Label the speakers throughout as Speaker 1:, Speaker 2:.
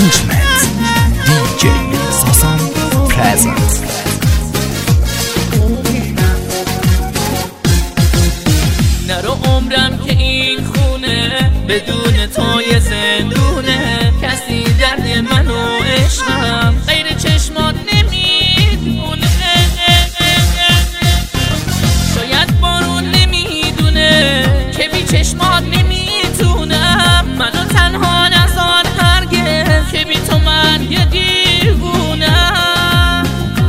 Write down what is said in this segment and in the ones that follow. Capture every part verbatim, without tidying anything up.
Speaker 1: arrangement دی جی ساسان present.
Speaker 2: نرو عمرم که این خونه بدون تو یه زندونه، کسی درد من و عشقم غیر چشمات نمیدونه. شاید بارون نمیدونه که بی چشمات نمیتونم منو تنها نذار هرگز، که بی تو من یه دیوونم،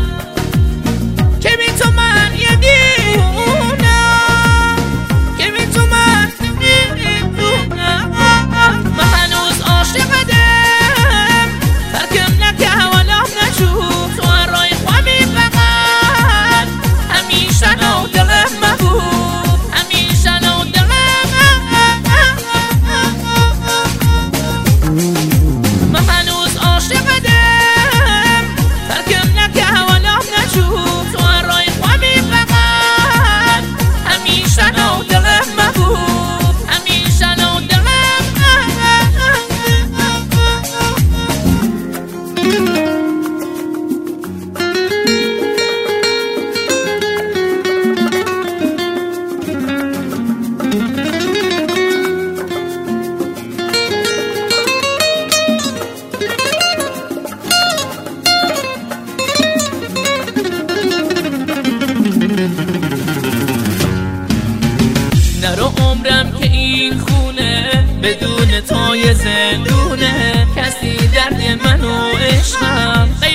Speaker 2: که بی تو من یه دیوونم، که بی تو من نمیتونم. من هنوز عاشقتم، ترکم نکه ولام نشود، تو هر رای خواهی فقط همیشه نو دلم مبود، همیشه نو دلم. من هنوز عاشقتم، ترکم نکه ولام نشود، تو هر رای خواهی فقط همیشه نو دلم مبود، همیشه نو دلم. نرو عمرم که این خونه بدون تو یه زندونه، کسی درد من و عشقم